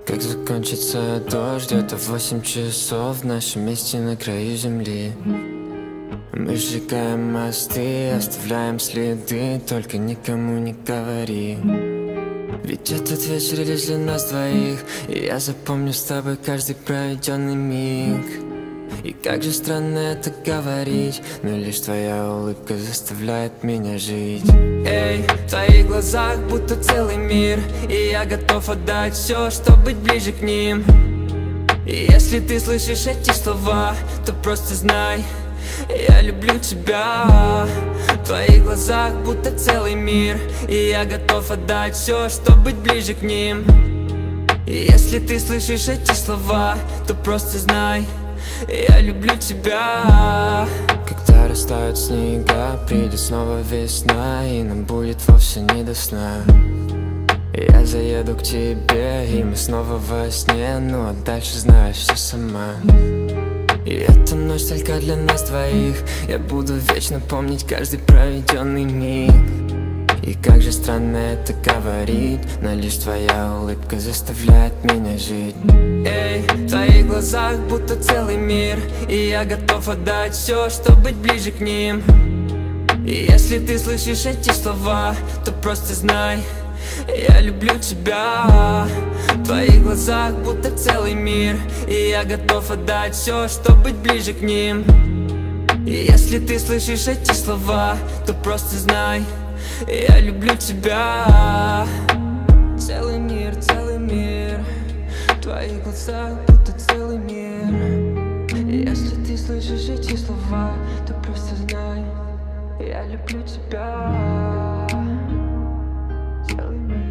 Как закончится дождь, где-то 8 часов в нашем месте на краю земли. Мы сжигаем мосты, оставляем следы, только никому не говори. Ведь этот вечер лишь для нас двоих, и я запомню с тобой каждый проведенный миг. И как же странно это говорить, но лишь твоя улыбка заставляет меня жить. Эй, в твоих глазах будто целый мир, и я готов отдать все, чтобы быть ближе к ним. И если ты слышишь эти слова, то просто знай, я люблю тебя. В твоих глазах будто целый мир, и я готов отдать все, чтобы быть ближе к ним. И если ты слышишь эти слова, то просто знай, я люблю тебя. Когда растают снега, придет снова весна, и нам будет вовсе не до сна. Я заеду к тебе, и мы снова во сне, ну а дальше знаешь все сама. И эта ночь только для нас двоих, я буду вечно помнить каждый проведенный миг. И как же странно это говорить, но лишь твоя улыбка заставляет меня жить. Эй, в твоих глазах будто целый мир, и я готов отдать все, чтобы быть ближе к ним. И если ты слышишь эти слова, то просто знай, я люблю тебя. В твоих глазах будто целый мир, и я готов отдать все, чтобы быть ближе к ним. И если ты слышишь эти слова, то просто знай, я люблю тебя. Целый мир, в твоих глазах будто целый мир. И если ты слышишь эти слова, то просто знай, я люблю тебя. Целый мир.